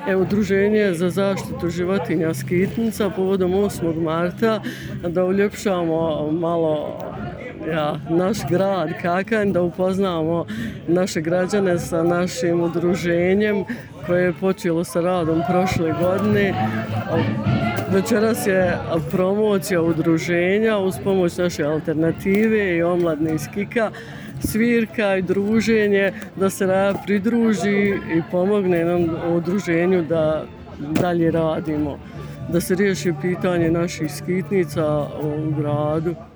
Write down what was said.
Udruženje za zaštitu životinja Skitnica povodom 8. marta da uljepšamo malo naš grad Kakanj, da upoznamo naše građane sa našim udruženjem koje je počelo sa radom prošle godine. Večeras je promocija udruženja uz pomoć naše alternative i omladne iz KIK-a, svirka i druženje, da se pridruži i pomogne nam udruženju da dalje radimo, da se riješi pitanje naših skitnica u gradu.